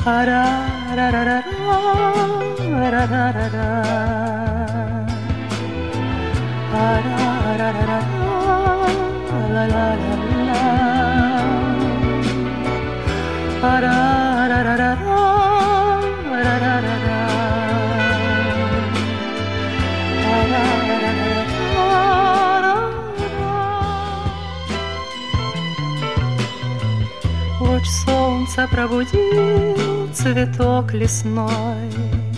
Луч солнца пробудил цветок лесной,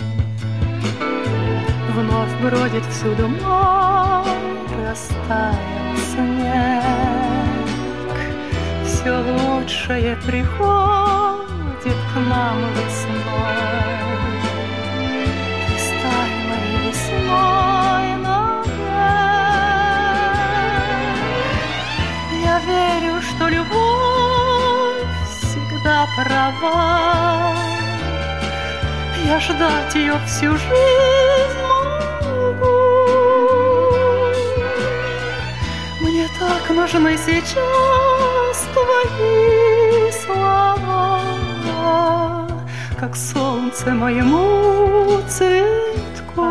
вновь бродит всюду мой растаял снег. Все лучшее приходит к нам весной. Ты стань моей весной навек. Я верю, что любовь всегда права. Я ждать ее всю жизнь могу. Мне так нужны сейчас твои слова, как солнце моему цветку.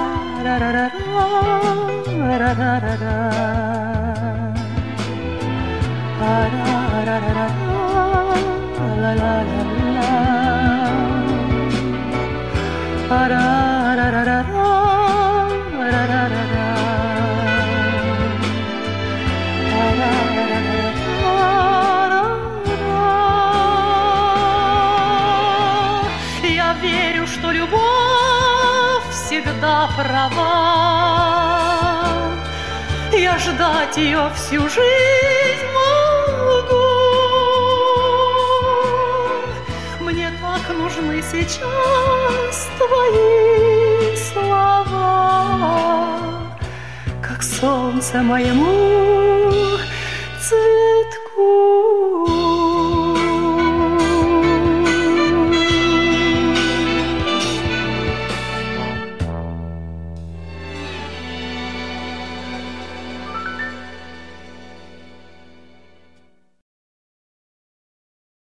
Я верю, что любовь всегда права. Я ждать ее всю жизнь могу. Мне так нужны сейчас твои слова, как солнце моему цветку.